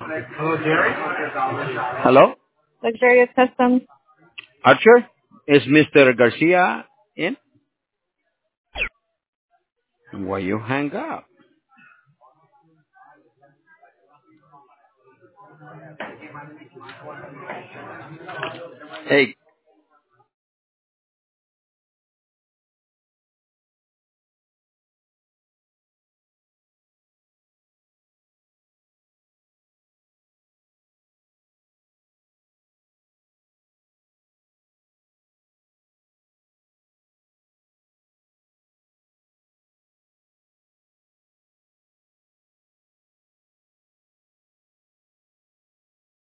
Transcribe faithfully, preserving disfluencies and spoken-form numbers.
Hello? Luxurious Customs. Archer? Is mister Garcia in? Why you hang up? Hey,